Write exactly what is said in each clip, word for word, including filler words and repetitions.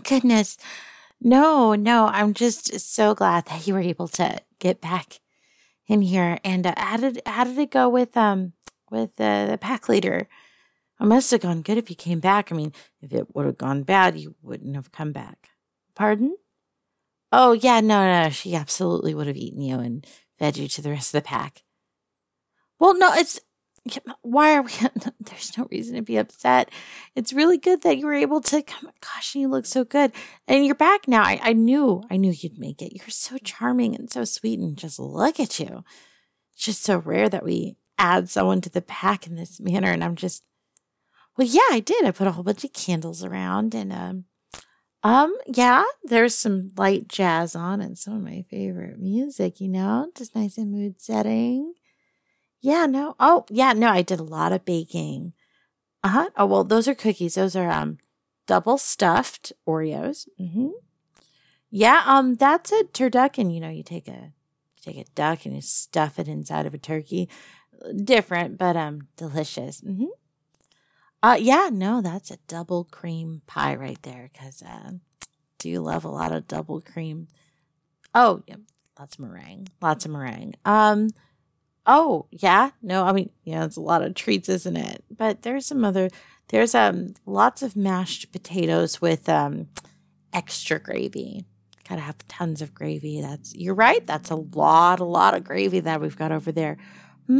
goodness. No, no, I'm just so glad that you were able to get back in here. And uh, how did how did it go with um with uh, the pack leader? It must have gone good if you came back. I mean, if it would have gone bad, you wouldn't have come back. Pardon? Oh yeah, no, no, she absolutely would have eaten you and fed you to the rest of the pack. Well, no, it's why are we? There's no reason to be upset. It's really good that you were able to come. Gosh, you look so good, and you're back now. I, I knew, I knew you'd make it. You're so charming and so sweet, and just look at you. It's just so rare that we add someone to the pack in this manner, and I'm just, well, yeah, I did. I put a whole bunch of candles around, and um, um, yeah, there's some light jazz on, and some of my favorite music. You know, just nice and mood setting. Yeah, no. Oh, yeah, no, I did a lot of baking. Uh-huh. Oh, well, those are cookies. Those are um double stuffed Oreos. Mm-hmm. Yeah, um, that's a turducken. You know, you take a you take a duck and you stuff it inside of a turkey. Different, but um delicious. Mm-hmm. Uh yeah, no, that's a double cream pie right there, because uh, do you love a lot of double cream? Oh, yeah, lots of meringue. Lots of meringue. Um Oh, yeah. No, I mean, yeah, it's a lot of treats, isn't it? But there's some other, there's um lots of mashed potatoes with um extra gravy. Gotta have tons of gravy. That's, you're right. That's a lot, a lot of gravy that we've got over there. Hmm.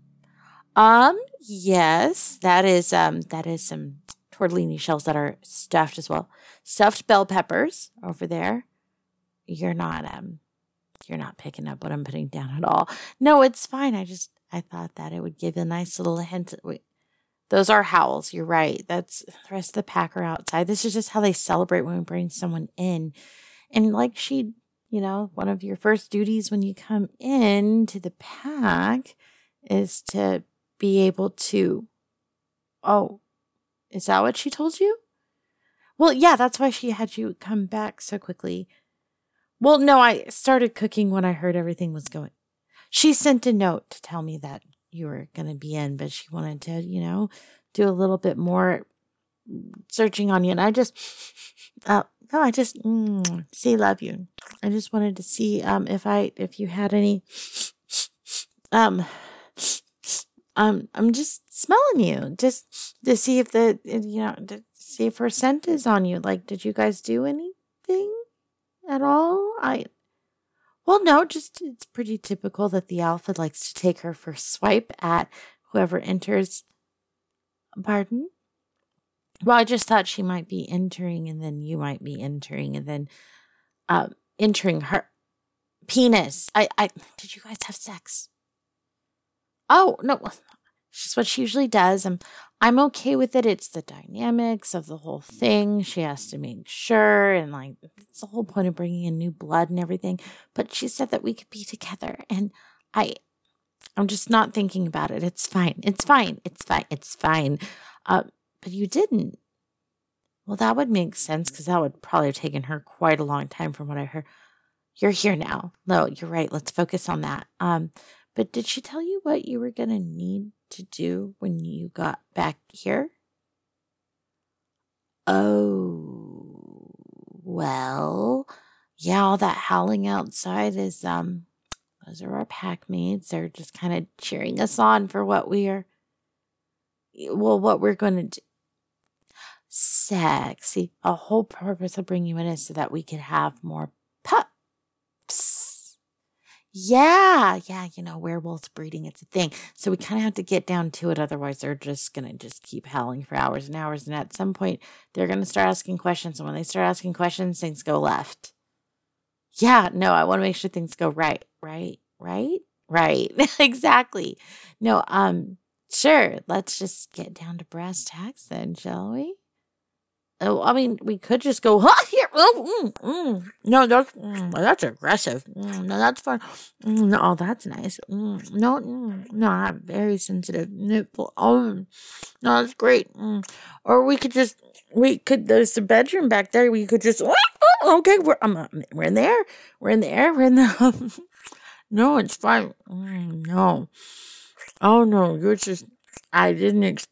Um, yes, that is um that is some tortellini shells that are stuffed as well. Stuffed bell peppers over there. You're not um You're not picking up what I'm putting down at all. No, it's fine. I just, I thought that it would give a nice little hint. Wait, those are howls. You're right. That's, the rest of the pack are outside. This is just how they celebrate when we bring someone in. And like she, you know, one of your first duties when you come in to the pack is to be able to, oh, is that what she told you? Well, yeah, that's why she had you come back so quickly. Well, no, I started cooking when I heard everything was going. She sent a note to tell me that you were going to be in, but she wanted to, you know, do a little bit more searching on you. And I just, uh, no, I just, mm, see, love you. I just wanted to see um if I, if you had any, um, um, I'm just smelling you, just to see if the, you know, to see if her scent is on you. Like, did you guys do anything at all? I, well, no, just it's pretty typical that the alpha likes to take her first swipe at whoever enters. Pardon? Well, I just thought she might be entering, and then you might be entering, and then um, entering her penis. I, I, did you guys have sex? Oh, no. She's what she usually does. I'm, I'm okay with it. It's the dynamics of the whole thing. She has to make sure, and like, it's the whole point of bringing in new blood and everything. But she said that we could be together, and I, I'm just not thinking about it. It's fine. It's fine. It's fine. It's fine. Uh, but you didn't. Well, that would make sense, because that would probably have taken her quite a long time from what I heard. You're here now. No, you're right. Let's focus on that. Um, but did she tell you what you were going to need to do when you got back here? Oh, well, yeah, all that howling outside is, um, those are our pack mates. They're just kind of cheering us on for what we are, well, what we're going to do. Sexy. A whole purpose of bringing you in is so that we could have more pups. Yeah, yeah, you know, werewolves breeding, it's a thing. So we kind of have to get down to it. Otherwise, they're just going to just keep howling for hours and hours. And at some point, they're going to start asking questions. And when they start asking questions, things go left. Yeah, no, I want to make sure things go right, right, right, right. Exactly. No, um, sure. Let's just get down to brass tacks then, shall we? Oh, I mean, we could just go, huh, here. Oh, mm, mm. No, that's, mm, that's aggressive. Mm, no, that's fun. Mm, no, oh, that's nice. Mm, no, mm, no, I'm very sensitive nipple. Oh, no, that's great. Mm. Or we could just, we could, there's the bedroom back there. We could just, oh, okay, we're, um, uh, we're in there. We're in there. We're in the, no, it's fine. Mm, no. Oh, no, you're just, I didn't expect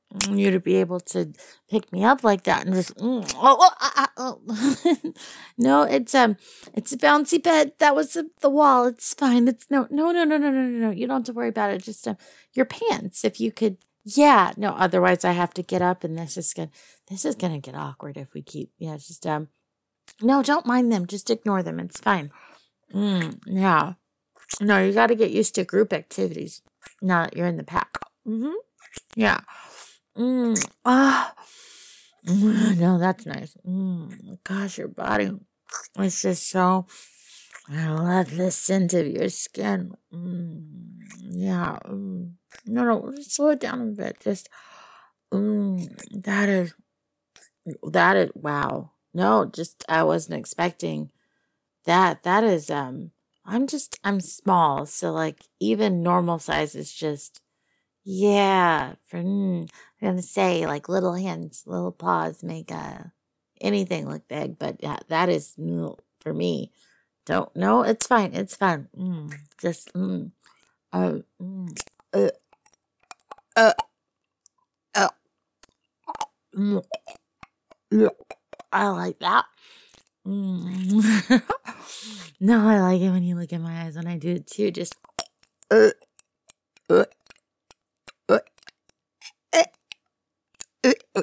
you to be able to pick me up like that and just mm, oh, oh, ah, ah, oh. No, it's um it's a bouncy bed. That was the, the wall. It's fine. It's no no no no no no no no. You don't have to worry about it. Just um your pants. If you could, yeah. No, otherwise I have to get up, and this is gonna this is gonna get awkward if we keep. Yeah, it's just um no, don't mind them. Just ignore them. It's fine. Mm, yeah. No, you got to get used to group activities now that you're in the pack. Mm-hmm. Yeah. Mm. Ah. Mm, no, that's nice. Mm. Gosh, your body is just so. I love the scent of your skin. Mm. Yeah. Mm. No, no, slow it down a bit. Just. Mm. That is. That is. Wow. No, just I wasn't expecting that. That is. Um. I'm just. I'm small, so like even normal size is just. Yeah, for mm, I'm gonna say like little hands, little paws make uh anything look big, but yeah, that is mm, for me. Don't no, it's fine, it's fine. Mm, just mm, uh, mm, uh, uh, uh, mm, yeah, I like that. Mm. No, I like it when you look in my eyes when I do it too. Just uh, uh, uh, uh, uh, uh.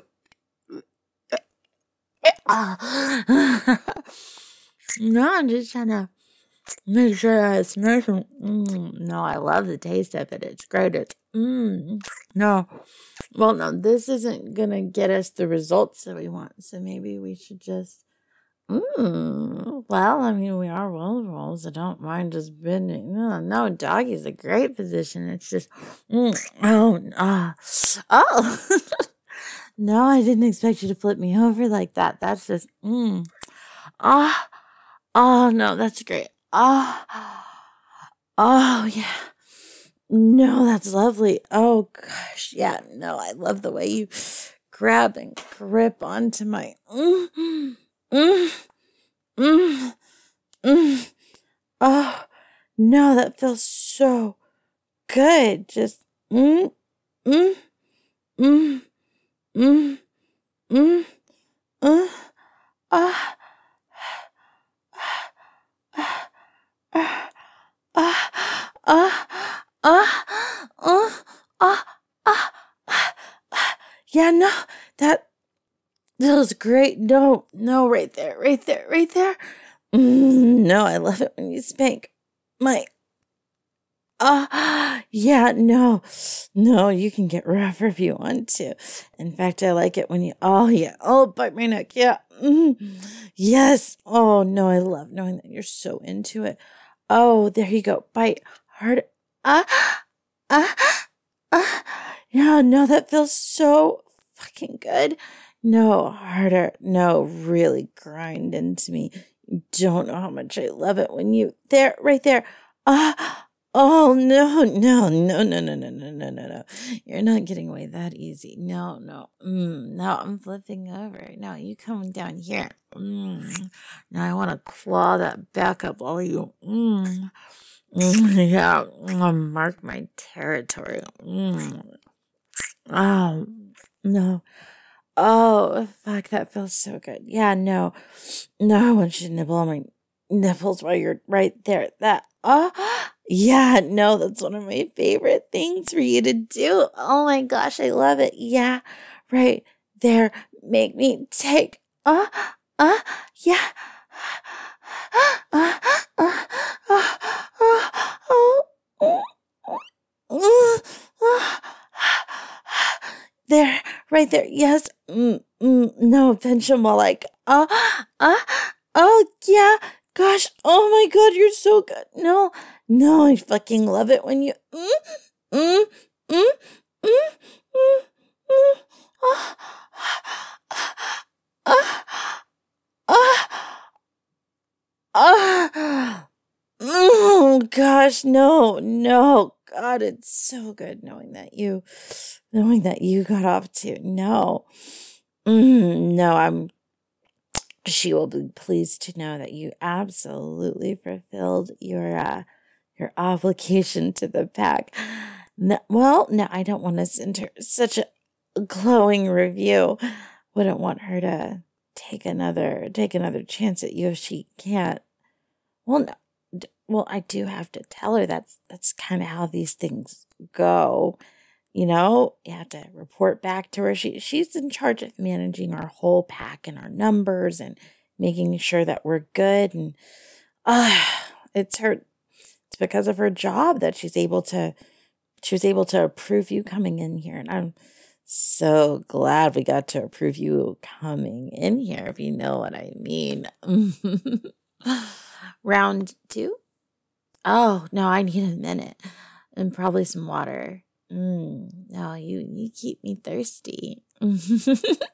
Ah. No, I'm just trying to make sure that it's nice and mm, no, I love the taste of it. It's great. It's mm, no. Well, no, this isn't gonna get us the results that we want. So maybe we should just mm, well, I mean, we are well rolls. I don't mind just bending. No, no, doggy's a great position. It's just mm, oh, ah, oh. No, I didn't expect you to flip me over like that. That's just, mm. Ah, oh, no, that's great. Ah, oh, yeah. No, that's lovely. Oh, gosh. Yeah, no, I love the way you grab and grip onto my, mm, mm, mm, mm. Oh, no, that feels so good. Just, mm, mm, mm, mm, mm, uh, ah. Ah, ah, ah, ah, ah, ah, ah, ah. Yeah, no, that feels great. No, no, right there, right there, right there. Mm, no, I love it when you spank my. Ah, yeah, no, no, you can get rougher if you want to. In fact, I like it when you. Oh, yeah. Oh, bite my neck. Yeah. Mm, yes. Oh, no, I love knowing that you're so into it. Oh, there you go. Bite hard. Ah, ah, ah. Yeah, no, that feels so fucking good. No, harder. No, really grind into me. You don't know how much I love it when you there, right there. Ah, oh no, no, no, no, no, no, no, no, no, no. You're not getting away that easy. No, no, mm, no. I'm flipping over. No, you coming down here. Mm. Now I want to claw that back up all you. Mm. Mm, yeah, I'll mark my territory. Mm. Oh, no. Oh, fuck, that feels so good. Yeah, no. No, I want you to nibble on my nipples while you're right there. That, oh, yeah, no, that's one of my favorite things for you to do. Oh my gosh, I love it. Yeah, right there. Make me take, uh, uh, yeah. Uh, uh, uh, uh, oh, oh, oh, oh. There, right there. Yes. Mm, mm, no, pinch him while like, uh, uh, oh, yeah. Gosh. Oh my God, you're so good. No, no, I fucking love it when you, mm, mm, mm, mm, mm, mm, ah, ah, ah, ah. Oh gosh, no, no. God, it's so good knowing that you, knowing that you got off to no. Mm, no, I'm, she will be pleased to know that you absolutely fulfilled your, uh, your obligation to the pack. No, well, no, I don't want to send her such a, glowing review. Wouldn't want her to take another take another chance at you if she can't. Well, no, d- well, I do have to tell her that's that's kind of how these things go. You know, you have to report back to her. She she's in charge of managing our whole pack and our numbers and making sure that we're good. And uh, it's her. It's because of her job that she's able to she was able to approve you coming in here, and I'm so glad we got to approve you coming in here. If you know what I mean. Round two. Oh no, I need a minute and probably some water. Mm, no, you you keep me thirsty.